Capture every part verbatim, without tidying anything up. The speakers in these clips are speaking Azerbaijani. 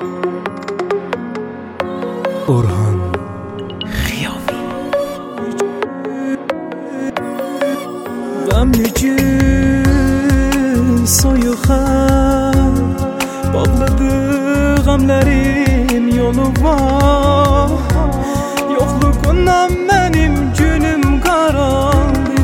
Orhan Xiyavi. Gamlıcı soyuğa bağladı gamlerin yolu var. Yokluğundan benim günüm karardı.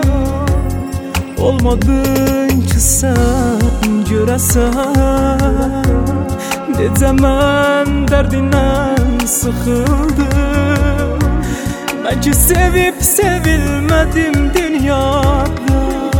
Olmadın ki sen göresen, necə mən dərdindən sıxıldım. Mən ki sevib sevilmədim dünyada.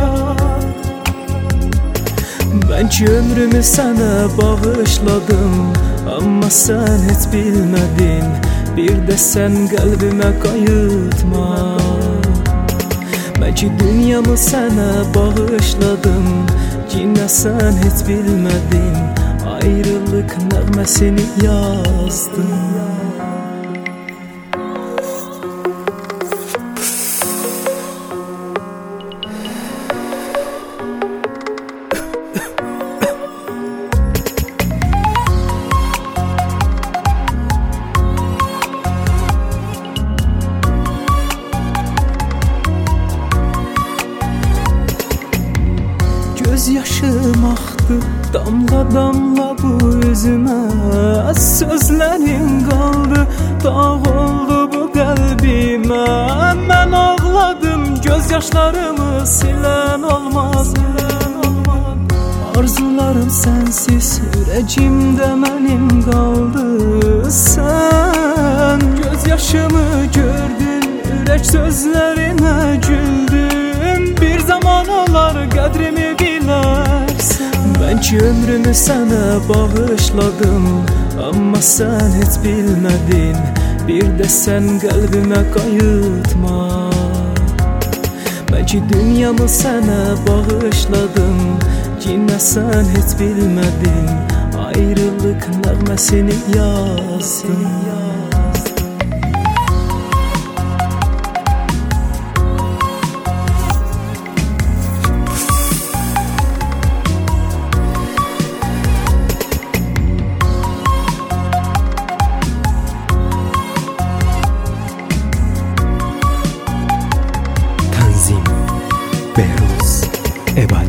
Mən ki ömrümü sənə bağışladım, amma sən heç bilmədin. Bir də sən qəlbimə qayıtma. Mən ki dünyamı sənə bağışladım, yenə sən heç bilmədin. Ayrılık nəğməsini yazdım. Göz yaşım axdı damla damla bu üzümə. Sözlərin qaldı, dağ oldu bu qəlbimə. Mən ağladım, göz yaşlarımı silən olmaz. Arzularım sənsiz, ürəcimdə mənim qaldı. Sən göz yaşımı gördün, ürək sözlərinə güldüm. Bir zaman olar qədrimi bilərsən. Mən ki ömrümü sənə bağışladım, amma sən heç bilmədin. Bir də sən qəlbimə qayıtma. Mən ki dünyamı sənə bağışladım, yenə sən heç bilmədin. Ayrılıq nəğməsini yazdım. Behruz Ebadi.